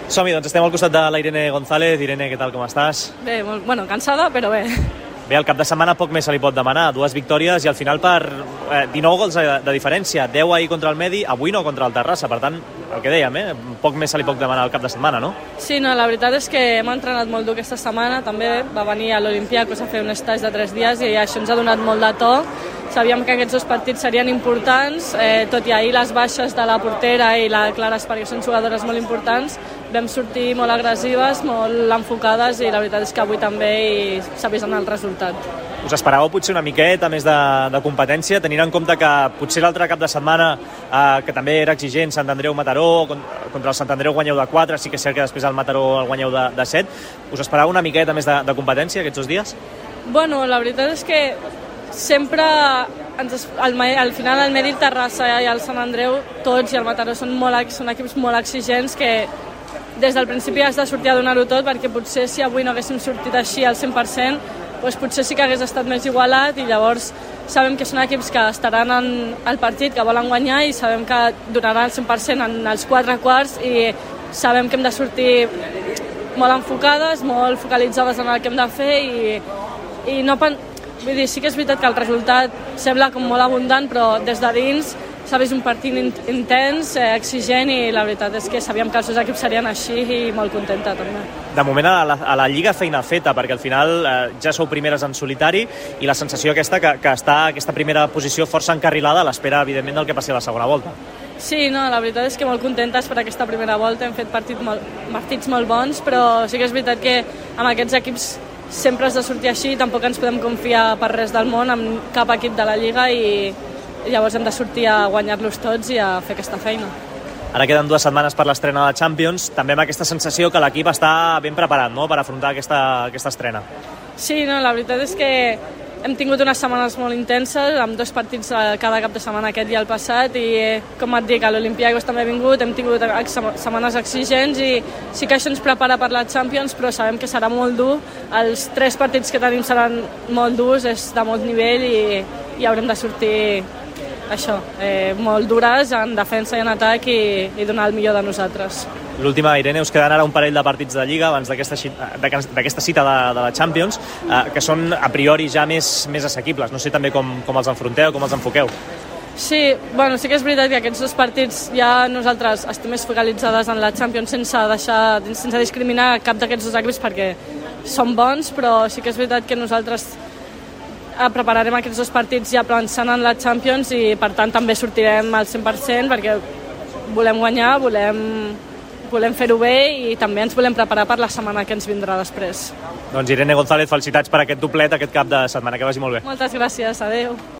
Som-hi, doncs estem al costat de la Irene González. Irene, què tal, com estàs? Bé, cansada, però bé. Bé, al cap de setmana poc més se li pot demanar. 2 victòries i al final per 19 gols de diferència. 10 ahir contra el Medi, avui no contra el Terrassa. Per tant, el que dèiem, poc més se li pot demanar al cap de setmana, no? Sí, no, la veritat és que hem entrenat molt dur aquesta setmana. També va venir a l'Olympiacos a fer un stage de 3 dies i això ens ha donat molt de to. Sabíem que aquests 2 partits serien importants, tot i ahir les baixes de la portera i la Clara Espar, que són jugadores molt importants, vam sortir molt agressives, molt enfocades i la veritat és que avui també s'ha vist en el resultat. Us esperàveu potser una miqueta més de competència, tenint en compte que potser l'altre cap de setmana, que també era exigent, Sant Andreu-Mataró, contra el Sant Andreu guanyeu de 4, sí que és cert que després el Mataró el guanyeu de 7. Us esperàveu una miqueta més de competència aquests 2 dies? Bueno, la veritat és que sempre al final el Medi, el Terrassa i el Sant Andreu, tots, i el Mataró són equips molt exigents que des del principi has de sortir a donar-ho tot, perquè potser si avui no haguéssim sortit així al 100%, doncs potser sí que hagués estat més igualat, i llavors sabem que són equips que estaran en el partit, que volen guanyar, i sabem que donaran el 100% en els 4 quarts, i sabem que hem de sortir molt enfocades, molt focalitzades en el que hem de fer, i no vull dir, sí que és veritat que el resultat sembla com molt abundant, però des de dins s'ha vist un partit intens, exigent, i la veritat és que sabíem que els 2 equips serien així, i molt contenta també. De moment a la Lliga feina feta, perquè al final ja sou primeres en solitari, i la sensació aquesta que està aquesta primera posició força encarrilada a l'espera, evidentment, del que passi a la segona volta. Sí, no, la veritat és que molt contentes per aquesta primera volta, hem fet partits molt bons, però sí que és veritat que amb aquests equips sempre has de sortir així, tampoc ens podem confiar per res del món amb cap equip de la Lliga, i llavors hem de sortir a guanyar-los tots i a fer aquesta feina. Ara queden 2 setmanes per l'estrena de Champions, també amb aquesta sensació que l'equip està ben preparat, no?, per afrontar aquesta estrena. Sí, no, la veritat és que hem tingut unes setmanes molt intenses, amb 2 partits cada cap de setmana, aquest i el passat, i com et dic, a l'Olympiacos també ha vingut, hem tingut setmanes exigents, i sí que això ens prepara per la Champions, però sabem que serà molt dur. Els 3 partits que tenim seran molt durs, és de molt nivell, i haurem de sortir molt dures en defensa i en atac, i donar el millor de nosaltres. L'última, Irene, us queden ara un parell de partits de Lliga abans d'aquesta cita de la Champions, que són a priori ja més assequibles. No sé també com els enfronteu, com els enfoqueu. Sí, sí que és veritat que aquests 2 partits ja nosaltres estem més focalitzades en la Champions, sense discriminar cap d'aquests 2 equips, perquè són bons, però sí que és veritat que nosaltres prepararem aquests 2 partits ja pensant en la Champions, i per tant també sortirem al 100%, perquè volem guanyar, volem fer-ho bé, i també ens volem preparar per la setmana que ens vindrà després. Doncs Irene González, felicitats per aquest doblet aquest cap de setmana, que vagi molt bé. Moltes gràcies, adeu.